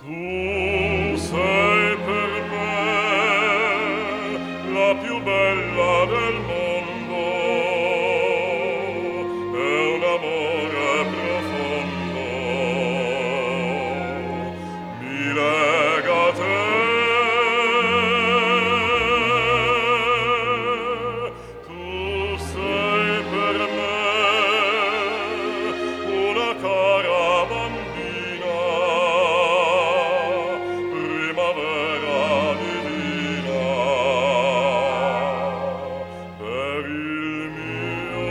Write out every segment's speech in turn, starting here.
Tu sei per me la più bella del mondo, è un amore profondo, mi lega a te. Tu sei per me una cara bambina, primavera divina, per il mio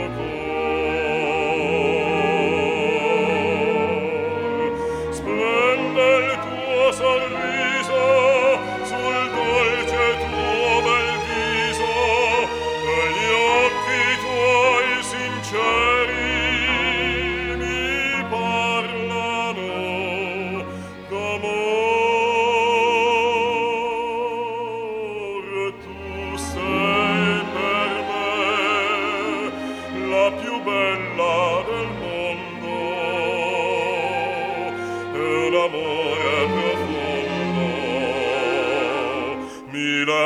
cor. Splende il tuo sorriso sul dolce tuo bel viso, e gli occhi tuoi sinceri mi parlano d'amor. Tu sei per me la più bella del mondo, è un amore profondo, mi